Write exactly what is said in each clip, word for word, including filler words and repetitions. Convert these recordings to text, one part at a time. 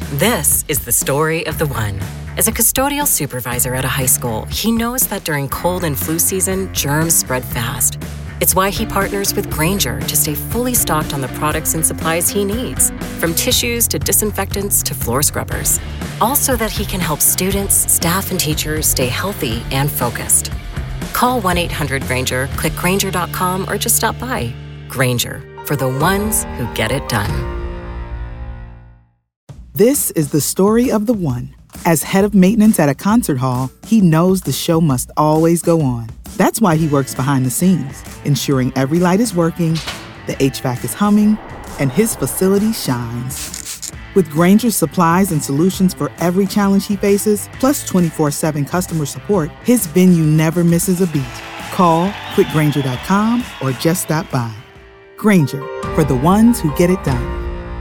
This is the story of the one. As a custodial supervisor at a high school, he knows that during cold and flu season, germs spread fast. It's why he partners with Grainger to stay fully stocked on the products and supplies he needs, from tissues to disinfectants to floor scrubbers. All so that he can help students, staff, and teachers stay healthy and focused. Call one eight hundred Grainger, click Grainger dot com, or just stop by. Grainger, for the ones who get it done. This is the story of the one. As head of maintenance at a concert hall, he knows the show must always go on. That's why he works behind the scenes, ensuring every light is working, the H V A C is humming, and his facility shines. With Grainger's supplies and solutions for every challenge he faces, plus twenty-four seven customer support, his venue never misses a beat. Call quick grainger dot com or just stop by. Grainger, for the ones who get it done.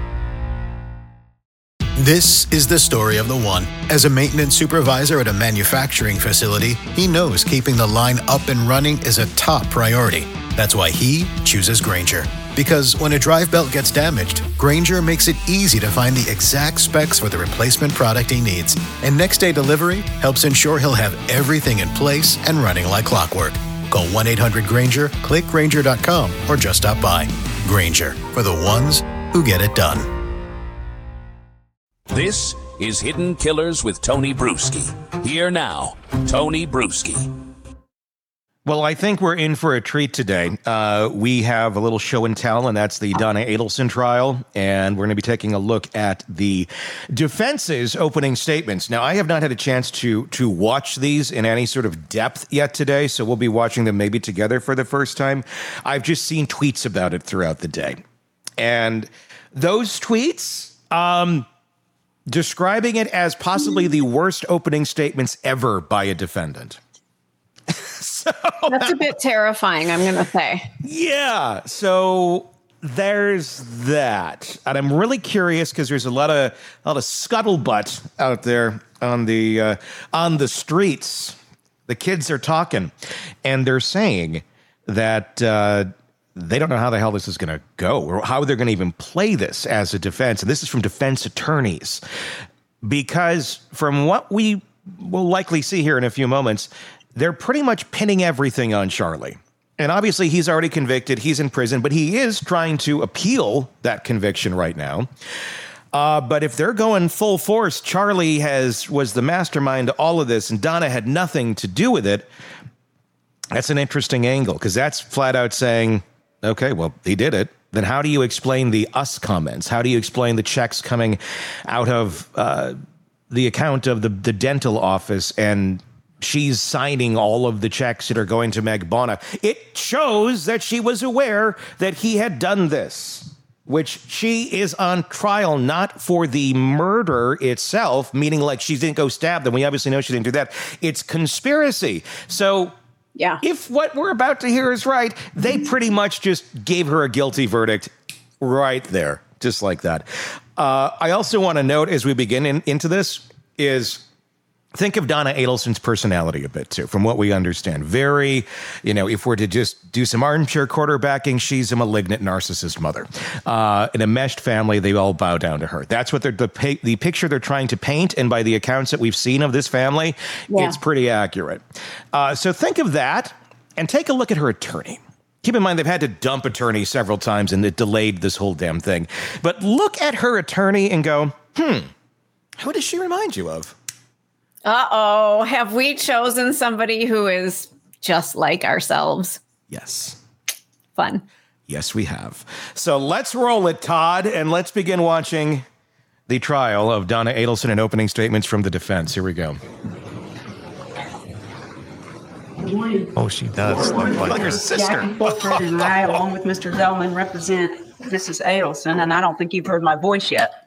This is the story of the one. As a maintenance supervisor at a manufacturing facility, he knows keeping the line up and running is a top priority. That's why he chooses Grainger. Because when a drive belt gets damaged, Grainger makes it easy to find the exact specs for the replacement product he needs. And next day delivery helps ensure he'll have everything in place and running like clockwork. Call one eight hundred Grainger, click grainger dot com, or just stop by. Grainger, for the ones who get it done. This is Hidden Killers with Tony Bruschi. Here now, Tony Bruschi. Well, I think we're in for a treat today. Uh, we have a little show and tell, and that's the Donna Adelson trial, and we're going to be taking a look at the defense's opening statements. Now, I have not had a chance to to watch these in any sort of depth yet today, so we'll be watching them maybe together for the first time. I've just seen tweets about it throughout the day. And those tweets... um. describing it as possibly the worst opening statements ever by a defendant. so, That's a bit terrifying, I'm going to say. Yeah. So there's that. And I'm really curious because there's a lot of a lot of scuttlebutt out there on the uh, on the streets. The kids are talking, and they're saying that uh, they don't know how the hell this is going to go or how they're going to even play this as a defense. And this is from defense attorneys, because from what we will likely see here in a few moments, they're pretty much pinning everything on Charlie. And obviously he's already convicted. He's in prison, but he is trying to appeal that conviction right now. Uh, but if they're going full force, Charlie has was the mastermind to all of this, and Donna had nothing to do with it. That's an interesting angle, because that's flat out saying, okay, well, he did it. Then how do you explain the us comments? How do you explain the checks coming out of uh, the account of the, the dental office, and she's signing all of the checks that are going to Meg Bona? It shows that she was aware that he had done this, which she is on trial not for the murder itself, meaning like she didn't go stab them. We obviously know she didn't do that. It's conspiracy. So... yeah. If what we're about to hear is right, they pretty much just gave her a guilty verdict right there, just like that. Uh, I also want to note as we begin in, into this is think of Donna Adelson's personality a bit, too, from what we understand. Very, you know, if we're to just do some armchair quarterbacking, she's a malignant narcissist mother. Uh, in a meshed family, they all bow down to her. That's what they're, the, the picture they're trying to paint. And by the accounts that we've seen of this family, yeah. It's pretty accurate. Uh, so think of that and take a look at her attorney. Keep in mind, they've had to dump attorney several times and it delayed this whole damn thing. But look at her attorney and go, hmm, who does she remind you of? Uh-oh, have we chosen somebody who is just like ourselves? Yes. Fun. Yes, we have. So let's roll it, Todd, and let's begin watching the trial of Donna Adelson and opening statements from the defense. Here we go. Oh, she does look like, like her sister. Jackie Fulford and I, along with Mister Zellman, represent Missus Adelson, and I don't think you've heard my voice yet.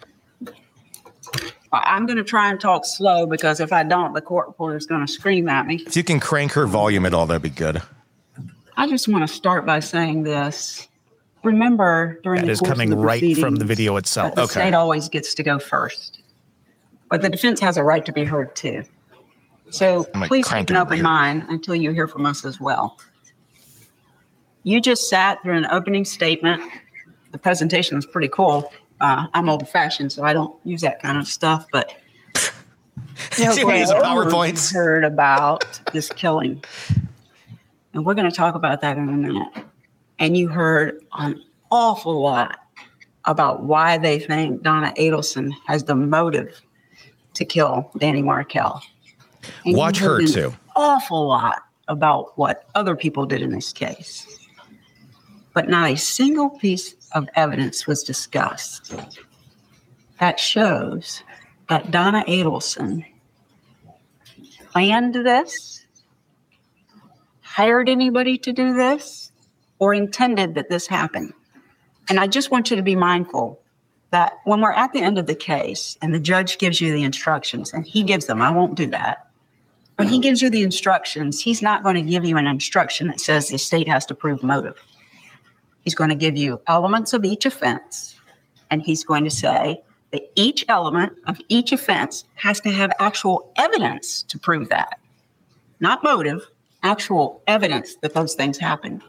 I'm going to try and talk slow, because if I don't, the court reporter is going to scream at me. If you can crank her volume at all, that'd be good. I just want to start by saying this. Remember, during that the is course coming of the right from the video itself. The okay. state always gets to go first, but the defense has a right to be heard too. So please keep an open mind until you hear from us as well. You just sat through an opening statement. The presentation was pretty cool. Uh, I'm old fashioned, so I don't use that kind of stuff. But you know, okay, use PowerPoints. Heard about this killing, and we're going to talk about that in a minute. And you heard an awful lot about why they think Donna Adelson has the motive to kill Danny Markel. And watch her an too. Awful lot about what other people did in this case. But not a single piece of evidence was discussed that shows that Donna Adelson planned this, hired anybody to do this, or intended that this happen. And I just want you to be mindful that when we're at the end of the case and the judge gives you the instructions, and he gives them, I won't do that. When he gives you the instructions, he's not going to give you an instruction that says the state has to prove motive. He's going to give you elements of each offense, and he's going to say that each element of each offense has to have actual evidence to prove that. Not motive, actual evidence that those things happen.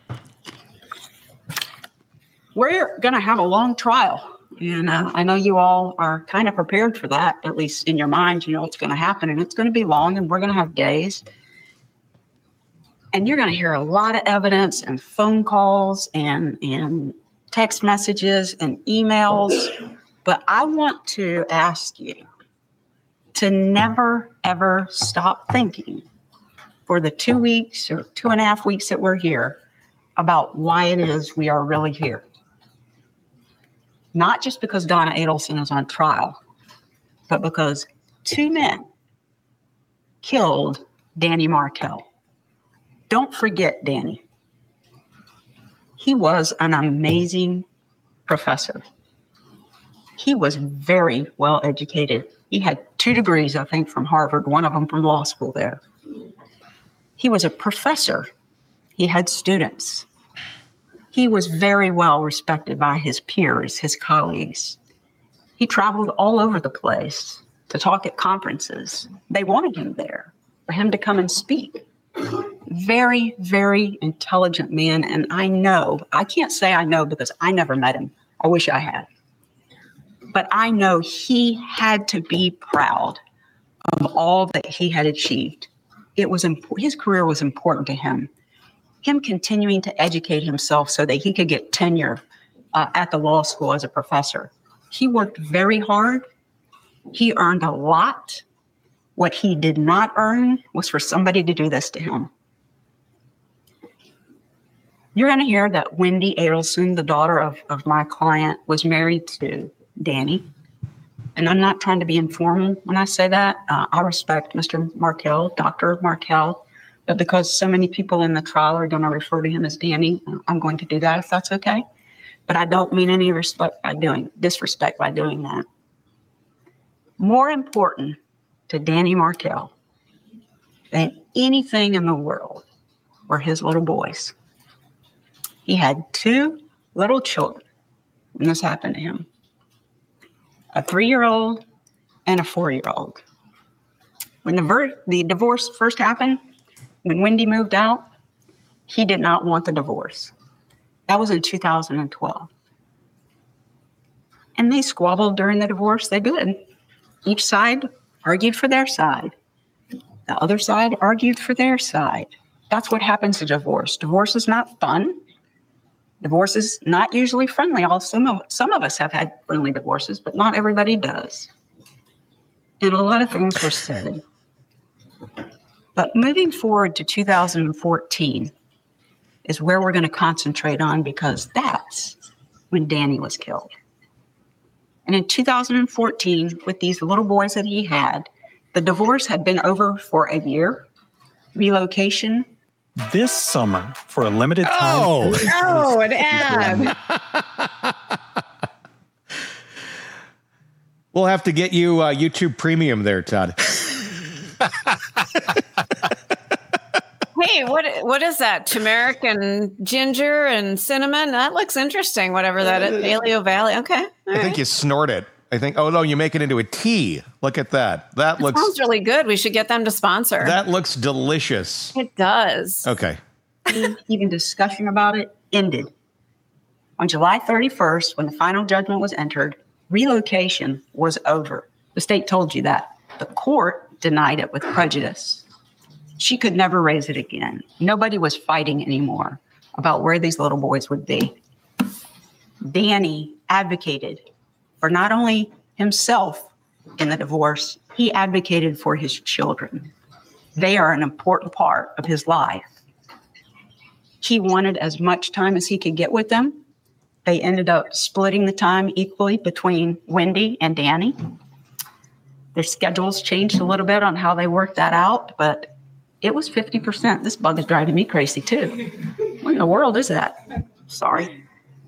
We're going to have a long trial, and uh, I know you all are kind of prepared for that, at least in your mind. You know what's going to happen, and it's going to be long, and we're going to have days. And you're going to hear a lot of evidence and phone calls and, and text messages and emails. But I want to ask you to never, ever stop thinking for the two weeks or two and a half weeks that we're here about why it is we are really here. Not just because Donna Adelson is on trial, but because two men killed Danny Markel. Don't forget Danny. He was an amazing professor. He was very well educated. He had two degrees, I think, from Harvard, one of them from law school there. He was a professor. He had students. He was very well respected by his peers, his colleagues. He traveled all over the place to talk at conferences. They wanted him there for him to come and speak. Very, very intelligent man. And I know, I can't say I know because I never met him. I wish I had. But I know he had to be proud of all that he had achieved. It was imp- his career was important to him. Him continuing to educate himself so that he could get tenure uh, at the law school as a professor. He worked very hard. He earned a lot. What he did not earn was for somebody to do this to him. You're going to hear that Wendy Adelson, the daughter of, of my client, was married to Danny. And I'm not trying to be informal when I say that. Uh, I respect Mister Markel, Doctor Markel, but because so many people in the trial are going to refer to him as Danny, I'm going to do that if that's okay. But I don't mean any respect by doing disrespect by doing that. More important to Danny Markel than anything in the world were his little boys. He had two little children when this happened to him. A three-year-old and a four-year-old. When the, ver- the divorce first happened, when Wendy moved out, he did not want the divorce. That was in two thousand twelve. And they squabbled during the divorce. They did. Each side argued for their side. The other side argued for their side. That's what happens to divorce. Divorce is not fun. Divorce is not usually friendly. Also, some of, some of us have had friendly divorces, but not everybody does. And a lot of things were said. But moving forward to two thousand fourteen is where we're going to concentrate on, because that's when Danny was killed. And in two thousand fourteen, with these little boys that he had, the divorce had been over for a year. Relocation. This summer, for a limited time. Oh, oh an ad. We'll have to get you uh, YouTube Premium there, Todd. Hey, what what is that? Turmeric and ginger and cinnamon? That looks interesting, whatever that is. Paleo Valley. Okay. All I right. think you snort it. I think, oh, no, you make it into a tea. Look at that. That, That looks sounds really good. We should get them to sponsor. That looks delicious. It does. Okay. Even discussion about it ended On July thirty-first, when the final judgment was entered, relocation was over. The state told you that. The court denied it with prejudice. She could never raise it again. Nobody was fighting anymore about where these little boys would be. Danny advocated for not only himself in the divorce, he advocated for his children. They are an important part of his life. He wanted as much time as he could get with them. They ended up splitting the time equally between Wendy and Danny. Their schedules changed a little bit on how they worked that out, but it was fifty percent. This bug is driving me crazy too. What in the world is that? Sorry.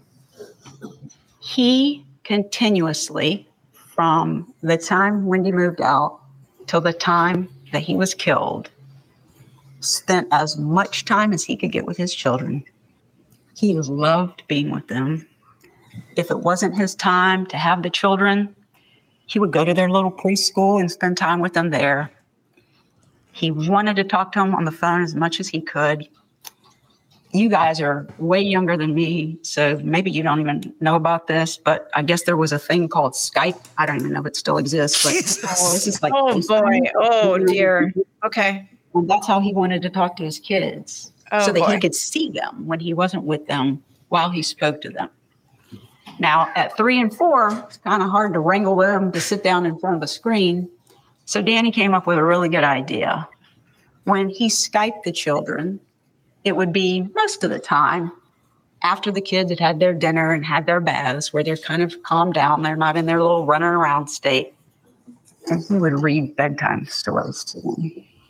He continuously, from the time Wendy moved out till the time that he was killed, spent as much time as he could get with his children. He loved being with them. If it wasn't his time to have the children, he would go to their little preschool and spend time with them there. He wanted to talk to them on the phone as much as he could. You guys are way younger than me, so maybe you don't even know about this, but I guess there was a thing called Skype. I don't even know if it still exists. But oh, this is like oh boy. Oh dear. Okay. And that's how he wanted to talk to his kids, oh, so that boy. he could see them when he wasn't with them while he spoke to them. Now, at three and four, it's kind of hard to wrangle them to sit down in front of a screen. So Danny came up with a really good idea. When he Skyped the children, it would be most of the time after the kids had had their dinner and had their baths, where they're kind of calmed down. They're not in their little running around state. And he would read bedtime stories to them.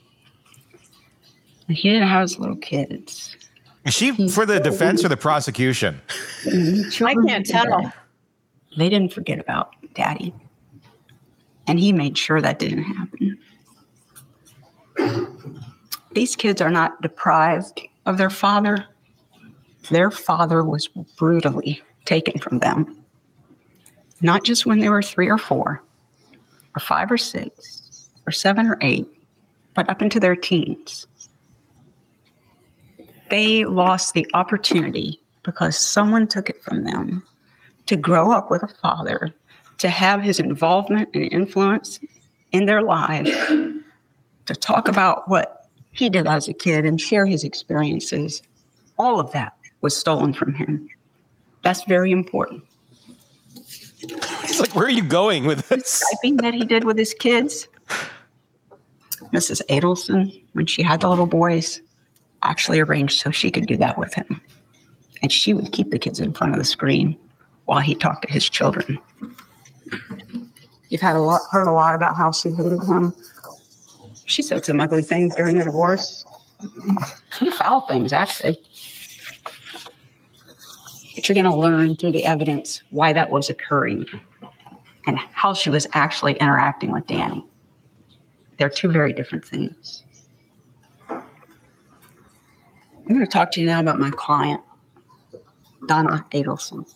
And he didn't have his little kids. Is she for the defense or the prosecution? I can't tell. They didn't forget about Daddy. And he made sure that didn't happen. These kids are not deprived of their father. Their father was brutally taken from them. Not just when they were three or four, or five or six, or seven or eight, but up into their teens. They lost the opportunity because someone took it from them to grow up with a father, to have his involvement and influence in their lives, to talk about what he did as a kid and share his experiences. All of that was stolen from him. That's very important. He's like, where are you going with this? The Skyping that he did with his kids, Missus Adelson, when she had the little boys, actually arranged so she could do that with him. And she would keep the kids in front of the screen while he talked to his children. You've had a lot, heard a lot about how she hated him. She said some ugly things during the divorce. Some foul things, actually. But you're going to learn through the evidence why that was occurring and how she was actually interacting with Danny. They're two very different things. I'm going to talk to you now about my client, Donna Adelson.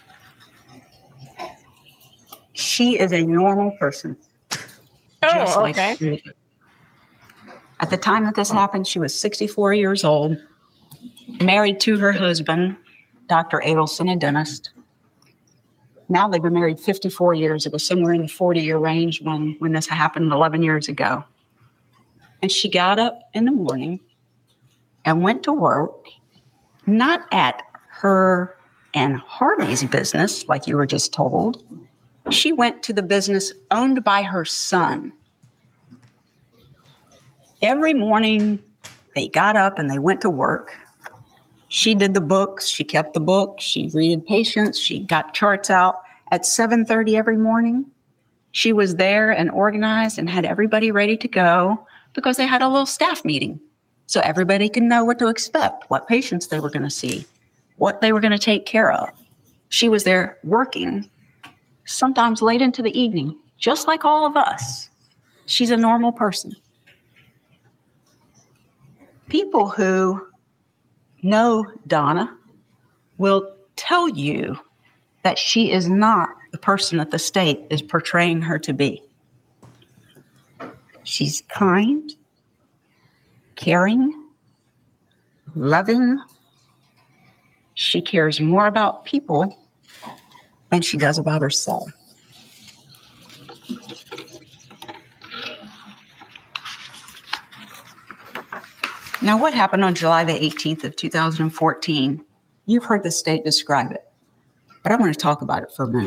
She is a normal person. Oh, okay. Like at the time that this happened, she was sixty-four years old, married to her husband, Doctor Adelson, a dentist. Now they've been married fifty-four years. It was somewhere in the forty-year range when, when this happened eleven years ago. And she got up in the morning and went to work, not at her and Harvey's business, like you were just told. She went to the business owned by her son. Every morning, they got up and they went to work. She did the books. She kept the books. She greeted patients. She got charts out. At seven thirty every morning, she was there and organized and had everybody ready to go because they had a little staff meeting. So everybody can know what to expect, what patients they were going to see, what they were going to take care of. She was there working, sometimes late into the evening, just like all of us. She's a normal person. People who know Donna will tell you that she is not the person that the state is portraying her to be. She's kind, caring, loving, She cares more about people than she does about herself. Now, what happened on July the eighteenth of two thousand fourteen? You've heard the state describe it, but I want to talk about it for a minute.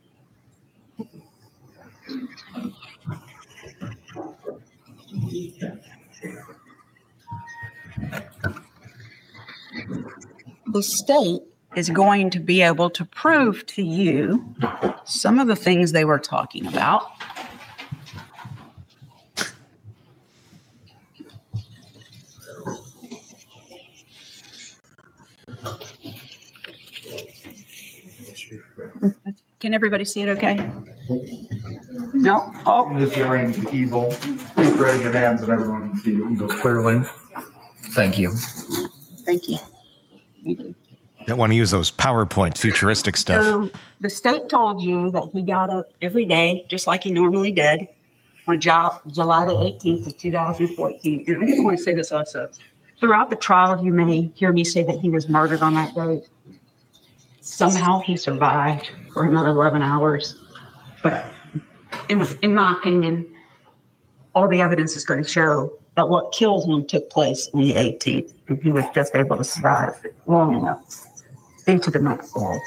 The state is going to be able to prove to you some of the things they were talking about. Can everybody see it okay? No? Oh. Is hearing evil. Please raise your hands and everyone can see you clearly. Thank you. Thank you. Thank you. Don't want to use those PowerPoint futuristic stuff. So the state told you that he got up every day, just like he normally did, on July the eighteenth of two thousand fourteen. And I just want to say this also. Throughout the trial, you may hear me say that he was murdered on that day. Somehow he survived for another eleven hours. But in, in my opinion, all the evidence is going to show that what killed him took place on the eighteenth. And he was just able to survive long enough into the next day.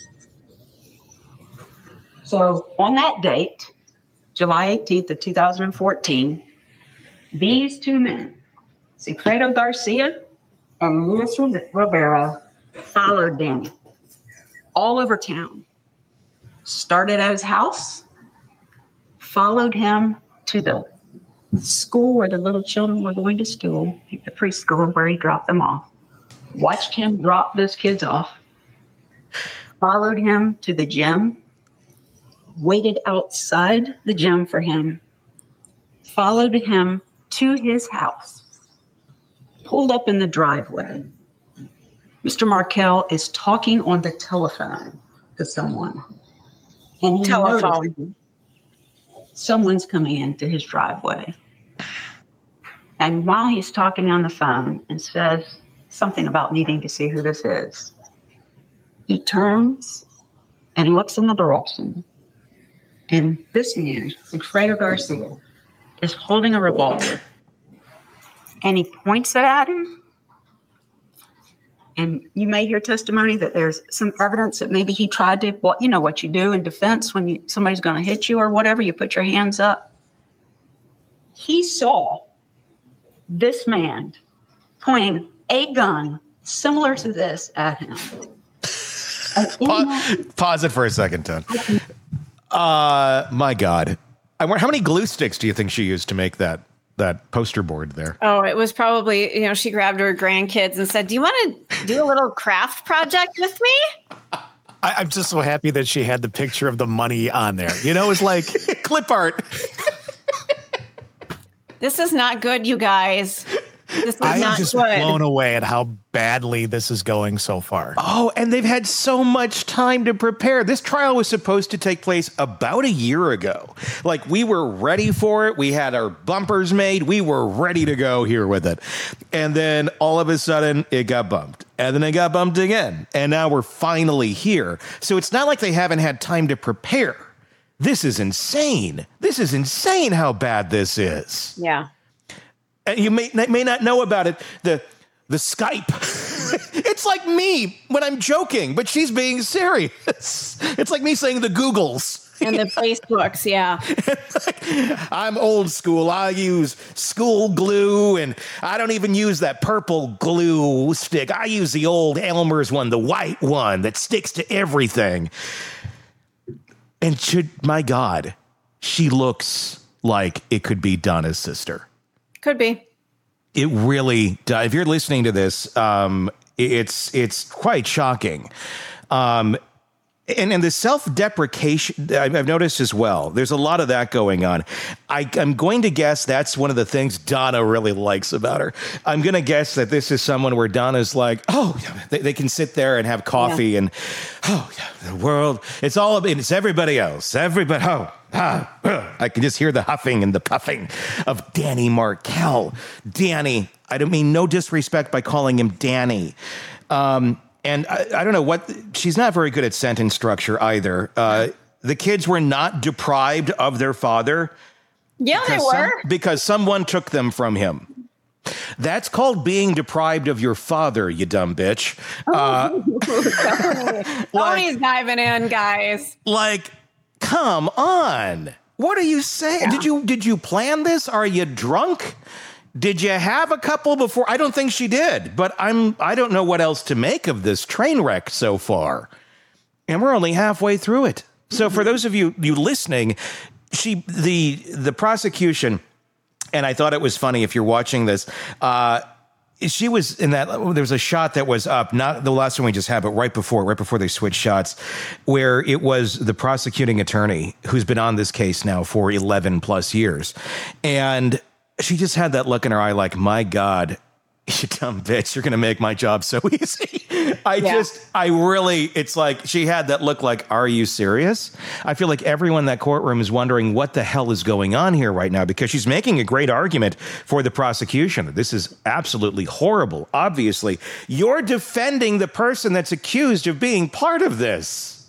So on that date, July eighteenth of two thousand fourteen, these two men, Sigfredo Garcia and Luis Rivera, followed Danny all over town. Started at his house, followed him to the school where the little children were going to school, the preschool where he dropped them off, watched him drop those kids off, followed him to the gym, waited outside the gym for him, followed him to his house, pulled up in the driveway. Mister Markel is talking on the telephone to someone. And he telephone. Someone's coming into his driveway. And while he's talking on the phone and says something about needing to see who this is, he turns and looks in the direction. And this man, Sigfredo Garcia, is holding a revolver. And he points it at him. And you may hear testimony that there's some evidence that maybe he tried to, what you know what you do in defense when you, somebody's going to hit you or whatever, you put your hands up. He saw this man pointing a gun similar to this at him. Pa- pause it for a second, Tone. Uh, my God. I wonder, how many glue sticks do you think she used to make that? that poster board there? Oh, it was probably, you know, she grabbed her grandkids and said, do you want to do a little craft project with me? I, I'm just so happy that she had the picture of the money on there. You know, it's like clip art. This is not good, you guys. This is I'm not just good. blown away at how badly this is going so far. Oh, and they've had so much time to prepare. This trial was supposed to take place about a year ago. Like, we were ready for it. We had our bumpers made. We were ready to go here with it. And then all of a sudden it got bumped. And then it got bumped again. And now we're finally here. So it's not like they haven't had time to prepare. This is insane. This is insane how bad this is. Yeah. And you may may not know about it. The the Skype. It's like me when I'm joking, but she's being serious. It's like me saying the Googles. And the Facebooks, yeah. I'm old school. I use school glue, and I don't even use that purple glue stick. I use the old Elmer's one, the white one that sticks to everything. And should, my God, she looks like it could be Donna's sister. Could be. It really does. If you're listening to this, um, it's it's quite shocking. Um, and, and the self-deprecation, I've noticed as well, there's a lot of that going on. I, I'm going to guess that's one of the things Donna really likes about her. I'm going to guess that this is someone where Donna's like, oh, they, they can sit there and have coffee yeah. and, oh, the world, it's all about, it's everybody else. Everybody, oh. Ah, uh, I can just hear the huffing and the puffing of Danny Markel. Danny, I don't mean no disrespect by calling him Danny. Um, and I, I don't know what, she's not very good at sentence structure either. Uh, the kids were not deprived of their father. Yeah, they were. Some, because someone took them from him. That's called being deprived of your father, you dumb bitch. Uh, Tony's diving in, guys. Like, come on. What are you saying? Yeah. Did you did you plan this? Are you drunk? Did you have a couple before? I don't think she did, but I'm I don't know what else to make of this train wreck so far. And we're only halfway through it. So for those of you you listening, she the the prosecution, and I thought it was funny if you're watching this, uh, she was in that, there was a shot that was up, not the last one we just had, but right before, right before they switched shots, where it was the prosecuting attorney who's been on this case now for eleven plus years. And she just had that look in her eye like, my God, you dumb bitch, you're going to make my job so easy. I yeah. just, I really, it's like, she had that look like, are you serious? I feel like everyone in that courtroom is wondering what the hell is going on here right now, because she's making a great argument for the prosecution. This is absolutely horrible. Obviously, you're defending the person that's accused of being part of this.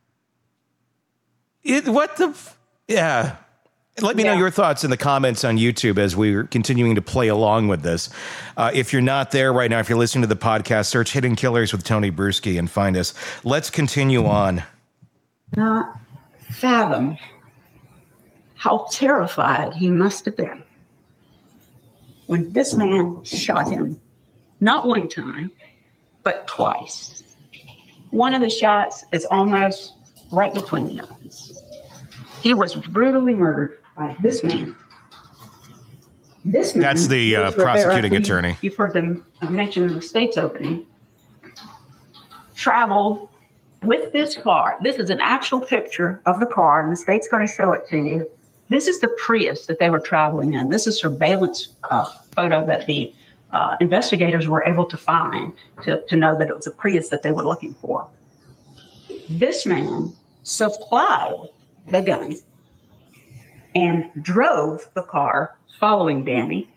It, what the, f- yeah. Let me yeah. know your thoughts in the comments on YouTube as we're continuing to play along with this. Uh, if you're not there right now, if you're listening to the podcast, search Hidden Killers with Tony Bruschi and find us. Let's continue on. Not fathom how terrified he must have been when this man shot him, not one time, but twice. One of the shots is almost right between the eyes. He was brutally murdered by this man. This man. That's the uh, prosecuting Rivera, attorney. You've heard them mention in the state's opening. Traveled with this car. This is an actual picture of the car, and the state's going to show it to you. This is the Prius that they were traveling in. This is surveillance uh, photo that the uh, investigators were able to find to, to know that it was a Prius that they were looking for. This man supplied the gun and drove the car following Danny,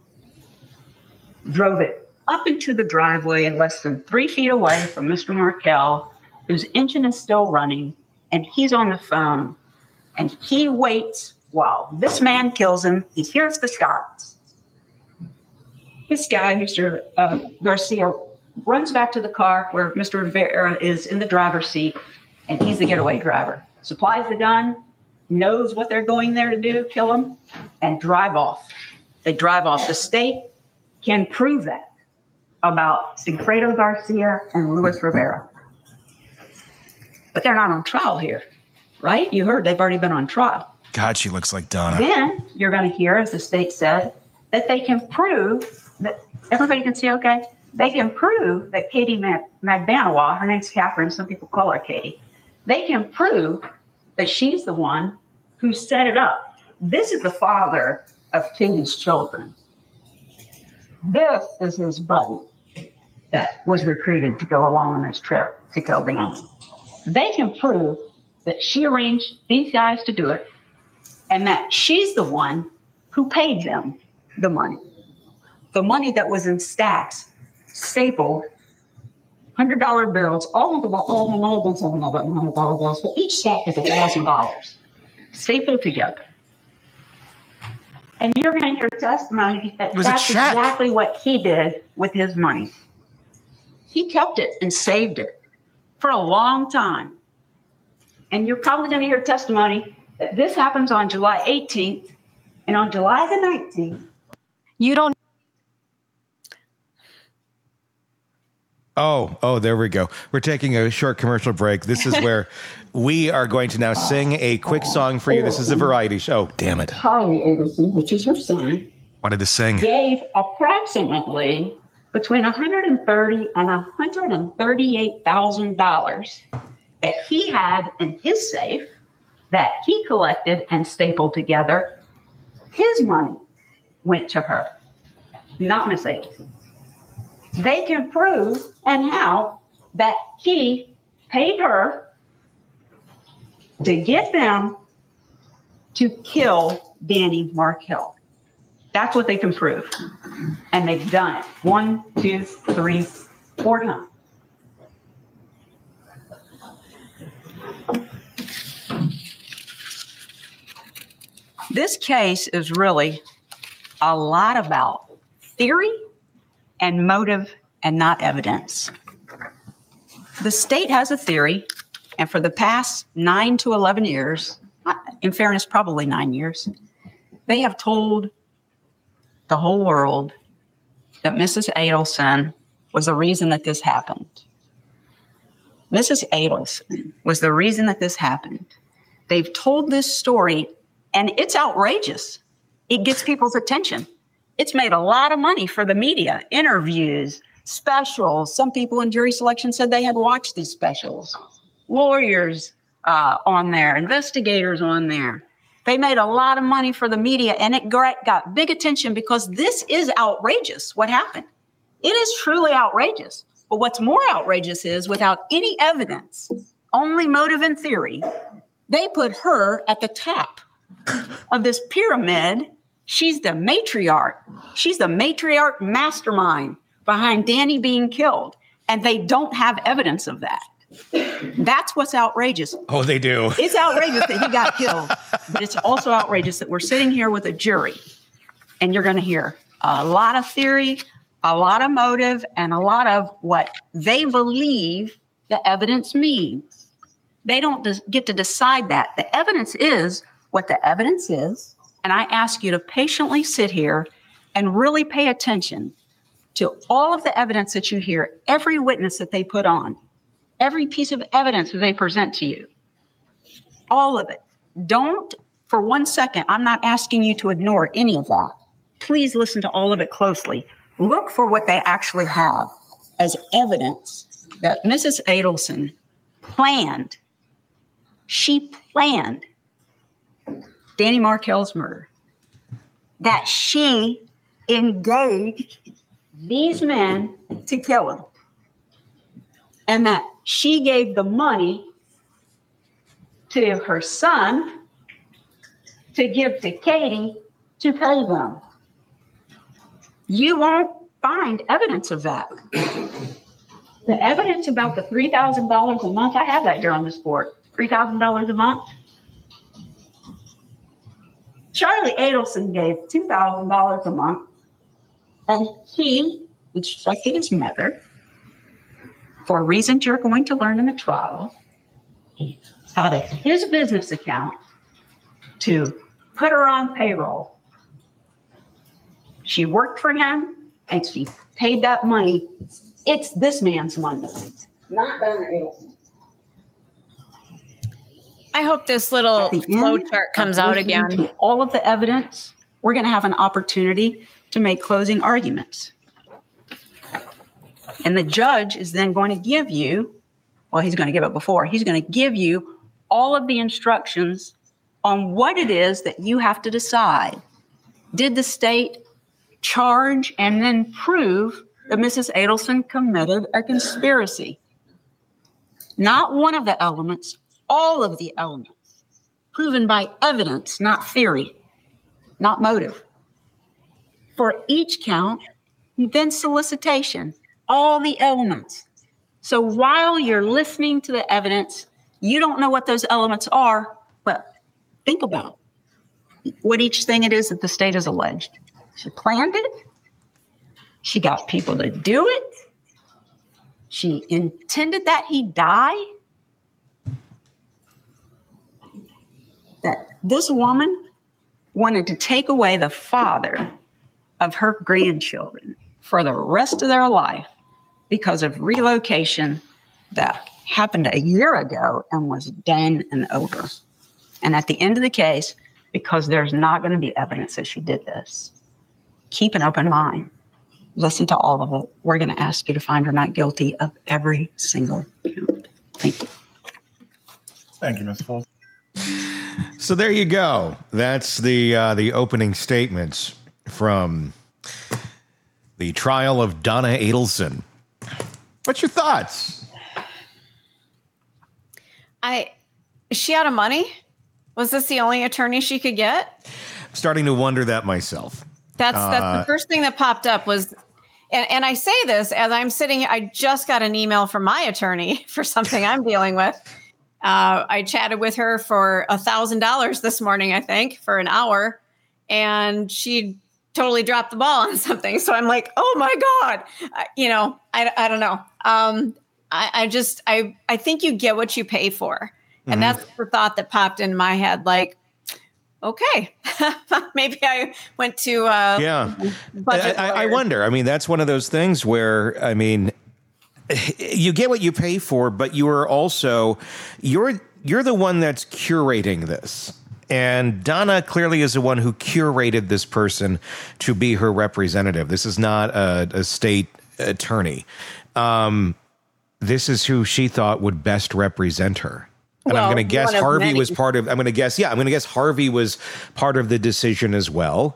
drove it up into the driveway and less than three feet away from Mister Markell, whose engine is still running, and he's on the phone, and he waits while this man kills him. He hears the shots. This guy, Mister Uh, Garcia, runs back to the car where Mister Rivera is in the driver's seat, and he's the getaway driver. Supplies the gun, knows what they're going there to do, kill him, and drive off. They drive off. The state can prove that about Sigfredo Garcia and Luis Rivera. But they're not on trial here, right? You heard they've already been on trial. God, she looks like Donna. Then you're going to hear, as the state said, that they can prove that, everybody can see okay? They can prove that Katie Mag- Magbanua, her name's Catherine, some people call her Katie, they can prove that she's the one who set it up. This is the father of Katie's children. This is his buddy that was recruited to go along on this trip to kill Danny. They can prove that she arranged these guys to do it and that she's the one who paid them the money. The money that was in stacks, stapled, one hundred dollar bills, all of the all of the one hundred dollar bills, but each stack is one thousand dollars, stapled together. And you're going to hear testimony that that's exactly what he did with his money. He kept it and saved it for a long time. And you're probably going to hear testimony that this happens on July eighteenth, and on July the nineteenth, you don't. Oh, oh, there we go. We're taking a short commercial break. This is where we are going to now sing a quick song for you. This is a variety show. Oh, damn it. Holly Anderson, which is her son, wanted to sing, gave approximately between one hundred thirty thousand dollars and one hundred thirty-eight thousand dollars that he had in his safe that he collected and stapled together. His money went to her, not Miss Anderson. They can prove and how that he paid her to get them to kill Danny Markell. That's what they can prove. And they've done it one, two, three, four times. This case is really a lot about theory and motive and not evidence. The state has a theory, and for the past nine to eleven years, in fairness, probably nine years, they have told the whole world that Missus Adelson was the reason that this happened. Missus Adelson was the reason that this happened. They've told this story, and it's outrageous. It gets people's attention. It's made a lot of money for the media, interviews, specials. Some people in jury selection said they had watched these specials. Lawyers uh, on there, investigators on there. They made a lot of money for the media, and it got big attention because this is outrageous, what happened. It is truly outrageous. But what's more outrageous is, without any evidence, only motive and theory, they put her at the top of this pyramid. She's the matriarch. She's the matriarch mastermind behind Danny being killed, and they don't have evidence of that. That's what's outrageous. Oh, they do. It's outrageous that he got killed, but it's also outrageous that we're sitting here with a jury, and you're going to hear a lot of theory, a lot of motive, and a lot of what they believe the evidence means. They don't des- get to decide that. The evidence is what the evidence is, and I ask you to patiently sit here and really pay attention to all of the evidence that you hear, every witness that they put on, every piece of evidence that they present to you, all of it. Don't, for one second, I'm not asking you to ignore any of that. Please listen to all of it closely. Look for what they actually have as evidence that Missus Adelson planned. She planned Danny Markel's murder. That she engaged these men to kill him. And that she gave the money to her son to give to Katie to pay them. You won't find evidence of that. The evidence about the three thousand dollars a month, I have that here on this board, three thousand dollars a month. Charlie Adelson gave two thousand dollars a month, and he instructed his mother, for reasons you're going to learn in the trial, out of his business account to put her on payroll. She worked for him, and she paid that money. It's this man's money, not Donna Adelson. I hope this little flow chart comes out again. To all of the evidence, we're going to have an opportunity to make closing arguments. And the judge is then going to give you, well, he's going to give it before, he's going to give you all of the instructions on what it is that you have to decide. Did the state charge and then prove that Missus Adelson committed a conspiracy? Not one of the elements, all of the elements, proven by evidence, not theory, not motive. For each count, then solicitation, all the elements. So while you're listening to the evidence, you don't know what those elements are, but think about what each thing it is that the state has alleged. She planned it. She got people to do it. She intended that he die. That this woman wanted to take away the father of her grandchildren for the rest of their life because of relocation that happened a year ago and was done and over. And at the end of the case, because there's not going to be evidence that she did this, keep an open mind. Listen to all of it. We're going to ask you to find her not guilty of every single count. Thank you. Thank you, Miz Foltz. So there you go. That's the uh, the opening statements from the trial of Donna Adelson. What's your thoughts? I is she out of money? Was this the only attorney she could get? I'm starting to wonder that myself. That's that's Uh, the first thing that popped up was, and, and I say this as I'm sitting here, I just got an email from my attorney for something I'm dealing with. Uh, I chatted with her for a thousand dollars this morning, I think, for an hour, and she totally dropped the ball on something. So I'm like, oh my God, I, you know, I, I don't know. Um, I, I just, I, I think you get what you pay for. And mm-hmm. that's the thought that popped in my head. Like, okay, maybe I went to, uh, yeah, I, I, I wonder, I mean, that's one of those things where, I mean, you get what you pay for, but you are also, you're, you're the one that's curating this. And Donna clearly is the one who curated this person to be her representative. This is not a, a state attorney. Um, this is who she thought would best represent her. And well, I'm going to guess Harvey was part of, I'm going to guess, yeah, I'm going to guess Harvey was part of the decision as well.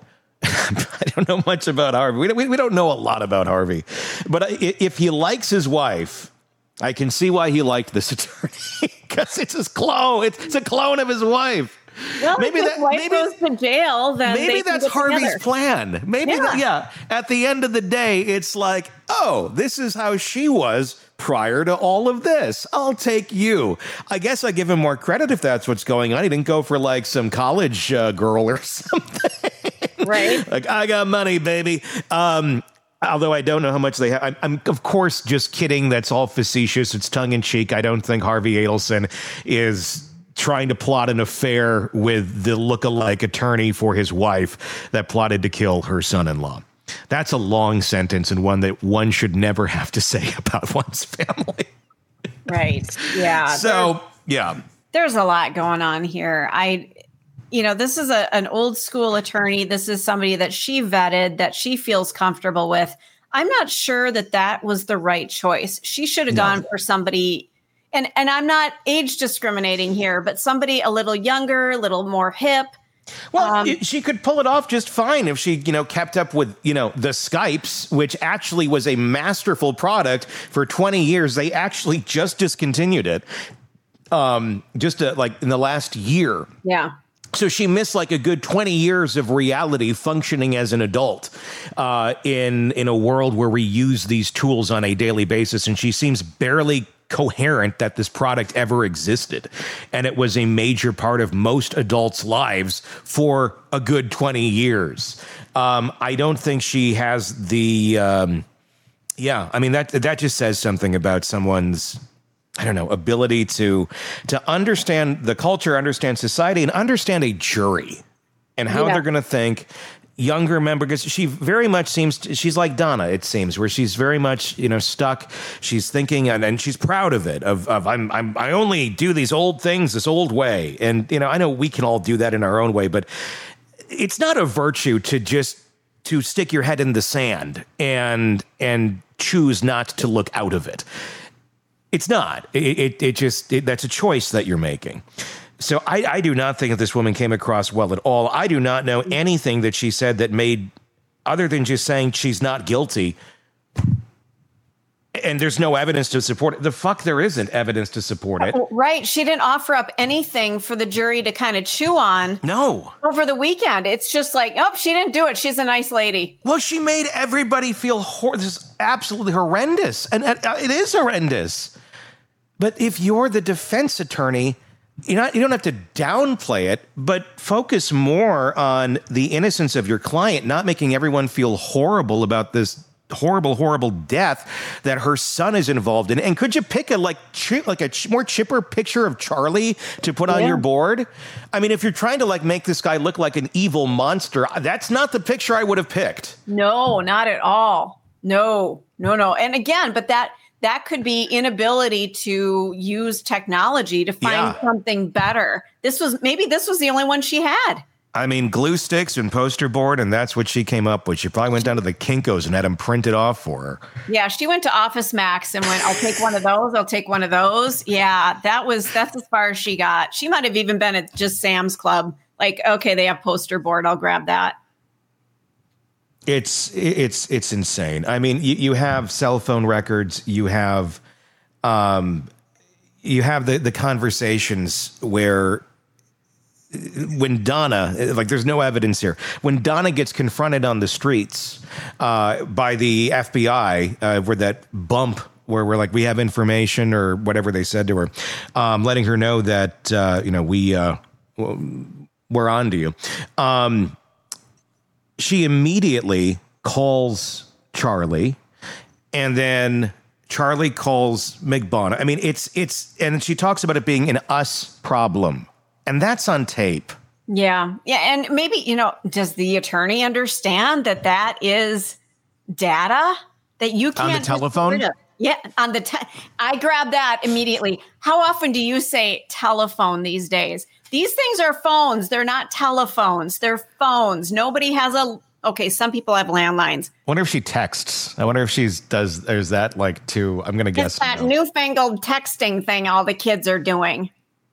I don't know much about Harvey. We don't, we, we don't know a lot about Harvey. But if he likes his wife, I can see why he liked this attorney. Because it's his clone. It's, it's a clone of his wife. Well, maybe if his that wife maybe, goes to jail, then maybe they that's Harvey's together. plan. Maybe yeah. That, yeah. At the end of the day, it's like, oh, this is how she was prior to all of this. I'll take you. I guess I give him more credit if that's what's going on. He didn't go for like some college uh, girl or something. Right. Like, I got money, baby. Um, although I don't know how much they have. I'm, I'm, of course, just kidding. That's all facetious. It's tongue in cheek. I don't think Harvey Adelson is trying to plot an affair with the lookalike attorney for his wife that plotted to kill her son-in-law. That's a long sentence and one that one should never have to say about one's family. Right. Yeah. So, yeah. There's a lot going on here. I, you know, this is a, an old school attorney. This is somebody that she vetted, that she feels comfortable with. I'm not sure that that was the right choice. She should have no. gone for somebody, and, and I'm not age discriminating here, but somebody a little younger, a little more hip. Well, um, she could pull it off just fine if she, you know, kept up with, you know, the Skypes, which actually was a masterful product for twenty years. They actually just discontinued it um, just uh, like in the last year. Yeah. So she missed like a good twenty years of reality functioning as an adult uh, in in a world where we use these tools on a daily basis. And she seems barely coherent that this product ever existed. And it was a major part of most adults' lives for a good twenty years. Um, I don't think she has the, um, yeah, I mean, that that just says something about someone's, I don't know, ability to to understand the culture, understand society, and understand a jury and how yeah. they're going to think. Younger member, because she very much seems to, she's like Donna, it seems, where she's very much, you know, stuck. She's thinking, and, and she's proud of it. Of, of I'm, I'm, I only do these old things this old way, and you know, I know we can all do that in our own way, but it's not a virtue to just to stick your head in the sand and and choose not to look out of it. It's not. It it, it just it, that's a choice that you're making. So I, I do not think that this woman came across well at all. I do not know anything that she said that made, other than just saying she's not guilty, and there's no evidence to support it. The fuck there isn't evidence to support it. Right. She didn't offer up anything for the jury to kind of chew on. No. Over the weekend. It's just like, oh, she didn't do it. She's a nice lady. Well, she made everybody feel hor- this is absolutely horrendous. And uh, it is horrendous. But if you're the defense attorney, You not, you don't have to downplay it, but focus more on the innocence of your client, not making everyone feel horrible about this horrible, horrible death that her son is involved in. And could you pick a like chi- like a ch- more chipper picture of Charlie to put yeah. on your board? I mean, if you're trying to like make this guy look like an evil monster, that's not the picture I would have picked. No, not at all. No, no, no. And again, but that That could be inability to use technology to find yeah. something better. This was maybe this was the only one she had. I mean, glue sticks and poster board, and that's what she came up with. She probably went down to the Kinko's and had them printed off for her. Yeah, she went to Office Max and went, I'll take one of those. I'll take one of those. Yeah, that was that's as far as she got. She might have even been at just Sam's Club. Like, okay, they have poster board. I'll grab that. It's it's it's insane. I mean, you, you have cell phone records. You have, um, you have the the conversations where when Donna, like, there's no evidence here. When Donna gets confronted on the streets uh, by the F B I, uh, where that bump where we're like, we have information or whatever they said to her, um, letting her know that, uh, you know, we, uh, we're on to you. Um, she immediately calls Charlie, and then Charlie calls McBonna. I mean, it's, it's, and she talks about it being an us problem, and that's on tape. Yeah. Yeah. And maybe, you know, does the attorney understand that that is data that you can't on the telephone? Yeah. On the, te- I grabbed that immediately. How often do you say telephone these days? These things are phones. They're not telephones. They're phones. Nobody has a, okay, some people have landlines. I wonder if she texts. I wonder if she's does, there's that like to, I'm going to guess. It's that no. newfangled texting thing all the kids are doing.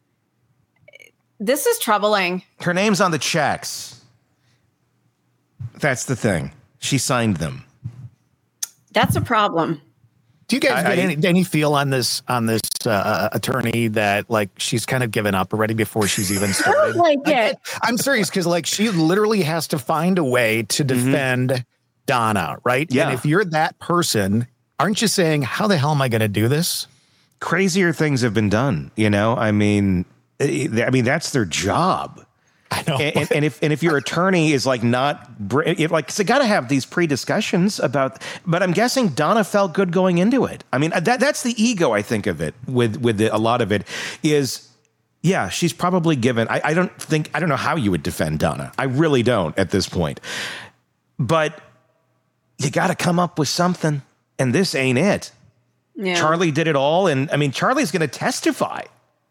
This is troubling. Her name's on the checks. That's the thing. She signed them. That's a problem. Do you guys I, get I, any, any feel on this on this uh, attorney that like she's kind of given up already before she's even started? I don't like it. I, I'm serious because like she literally has to find a way to defend mm-hmm. Donna, right? Yeah. And if you're that person, aren't you saying, how the hell am I going to do this? Crazier things have been done, you know? I mean, I mean, that's their job. I know. And, and, and if and if your attorney is like not if like, so got to have these pre-discussions about. But I'm guessing Donna felt good going into it. I mean, that that's the ego I think of it with with the, a lot of it is. Yeah, she's probably given. I, I don't think I don't know how you would defend Donna. I really don't at this point. But you got to come up with something, and this ain't it. Yeah. Charlie did it all, and I mean, Charlie's going to testify.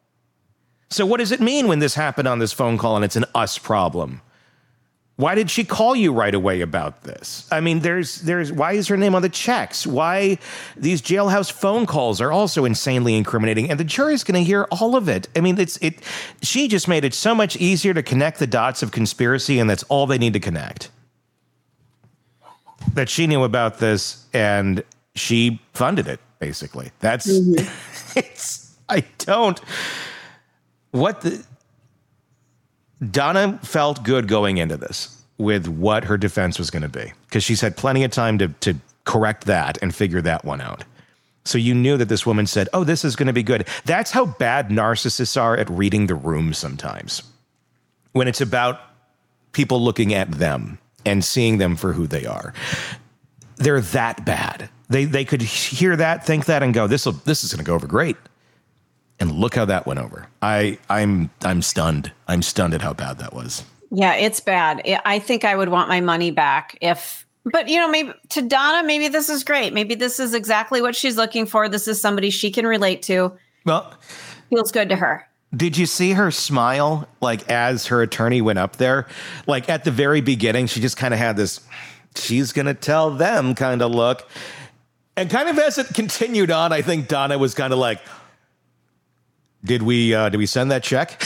So what does it mean when this happened on this phone call and it's an us problem? Why did she call you right away about this? I mean, there's, there's, why is her name on the checks? Why these jailhouse phone calls are also insanely incriminating, and the jury's going to hear all of it. I mean, it's, it, she just made it so much easier to connect the dots of conspiracy, and that's all they need to connect. That she knew about this and she funded it, basically. That's, mm-hmm. it's, I don't, what the, Donna felt good going into this with what her defense was going to be, because she's had plenty of time to, to correct that and figure that one out. So you knew that this woman said, oh, this is going to be good. That's how bad narcissists are at reading the room sometimes. When it's about people looking at them and seeing them for who they are. They're that bad. They they could hear that, think that, and go, this will this is going to go over great. And look how that went over. I I'm I'm stunned. I'm stunned at how bad that was. Yeah, it's bad. I think I would want my money back if, but you know, maybe to Donna, maybe this is great. Maybe this is exactly what she's looking for. This is somebody she can relate to. Well, feels good to her. Did you see her smile, like, as her attorney went up there? Like, at the very beginning, she just kind of had this, she's going to tell them kind of look. And kind of as it continued on, I think Donna was kind of like, did we, uh, did we send that check?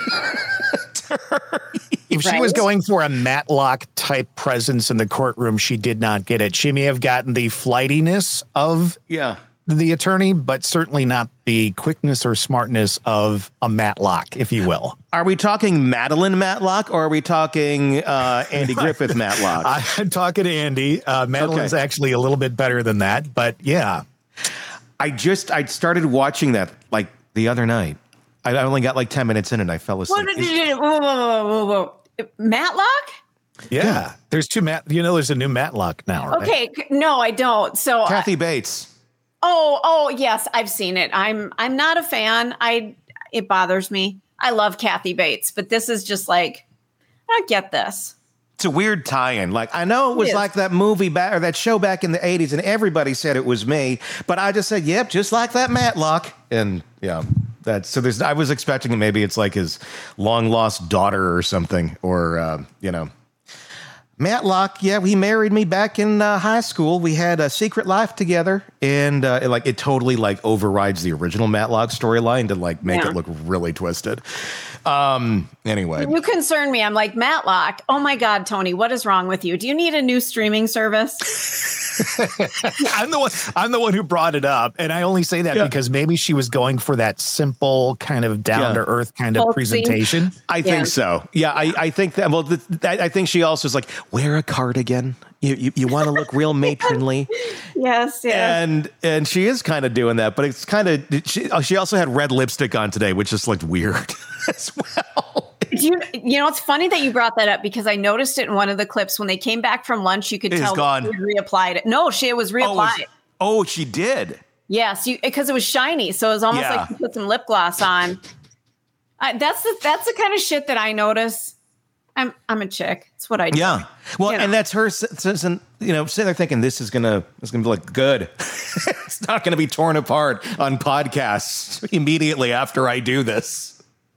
If she right. was going for a Matlock type presence in the courtroom, she did not get it. She may have gotten the flightiness of yeah. the attorney, but certainly not the quickness or smartness of a Matlock, if you will. Are we talking Madeline Matlock, or are we talking uh, Andy Griffith Matlock? I'm talking to Andy. Uh, Madeline's okay. actually a little bit better than that, but yeah. I just, I started watching that like the other night. I only got like ten minutes in and I fell asleep. What did you, whoa, whoa, whoa, whoa. Matlock? Yeah. yeah. There's two Matt. You know, there's a new Matlock now, right? Okay. No, I don't. So Kathy I, Bates. Oh, oh, yes. I've seen it. I'm, I'm not a fan. I, it bothers me. I love Kathy Bates, but this is just like, I don't get this. It's a weird tie-in. Like, I know it was it like that movie back or that show back in the eighties, and everybody said it was me, but I just said, yep, just like that Matlock. And yeah, that's so there's, I was expecting maybe it's like his long lost daughter or something, or, uh, you know, Matlock. Yeah, he married me back in uh, high school. We had a secret life together, and uh, it, like it totally like overrides the original Matlock storyline to like make yeah. it look really twisted. Um, anyway, you concern me. I'm like, Matlock. Oh my God, Tony, what is wrong with you? Do you need a new streaming service? I'm the one. I'm the one who brought it up, and I only say that yeah. because maybe she was going for that simple kind of down to earth kind of Folksy. presentation. I yeah. think so. Yeah, I, I think that. Well, the, I think she also is like, wear a cardigan You you, you want to look real matronly. Yes, yes. And and she is kind of doing that, but it's kind of she. She also had red lipstick on today, which just looked weird as well. You, you know, it's funny that you brought that up because I noticed it in one of the clips when they came back from lunch. You could It is tell gone. she reapplied it. No, she it was reapplied. Oh, it was- oh, she did. Yes, you because it was shiny, so it was almost Yeah. like you put some lip gloss on. I, that's the that's the kind of shit that I notice. I'm I'm a chick. It's what I do. Yeah. Well, You know. and that's her. s- s- s- You know, sitting there thinking this is gonna this is gonna look good. It's not gonna be torn apart on podcasts immediately after I do this.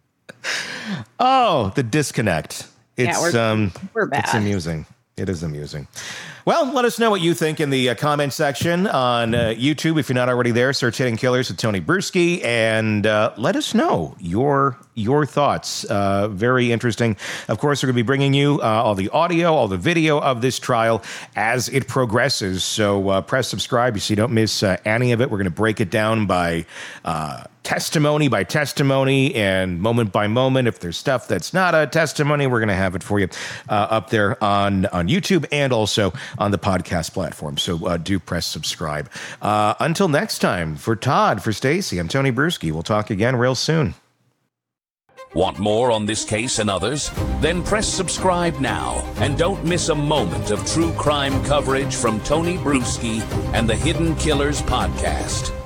Oh, the disconnect. It's Yeah, we're- um, we're bad. It's amusing. It is amusing. Well, let us know what you think in the uh, comment section on uh, YouTube. If you're not already there, search Hidden Killers with Tony Bruschi, and uh, let us know your your thoughts. Uh, very interesting. Of course, we're going to be bringing you uh, all the audio, all the video of this trial as it progresses. So uh, press subscribe so you don't miss uh, any of it. We're going to break it down by uh, testimony by testimony and moment by moment. If there's stuff that's not a testimony, we're going to have it for you uh, up there on, on YouTube and also on the podcast platform. So uh, do press subscribe. Uh, until next time, for Todd, for Stacy, I'm Tony Bruschi. We'll talk again real soon. Want more on this case and others? Then press subscribe now and don't miss a moment of true crime coverage from Tony Bruschi and the Hidden Killers podcast.